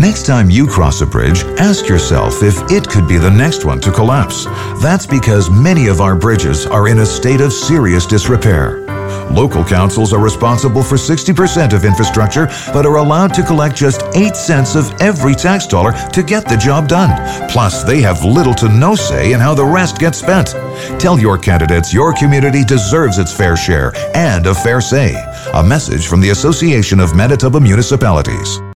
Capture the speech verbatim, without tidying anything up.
Next time you cross a bridge, ask yourself if it could be the next one to collapse. That's because many of our bridges are in a state of serious disrepair. Local councils are responsible for sixty percent of infrastructure, but are allowed to collect just eight cents of every tax dollar to get the job done. Plus, they have little to no say in how the rest gets spent. Tell your candidates your community deserves its fair share and a fair say. A message from the Association of Manitoba Municipalities.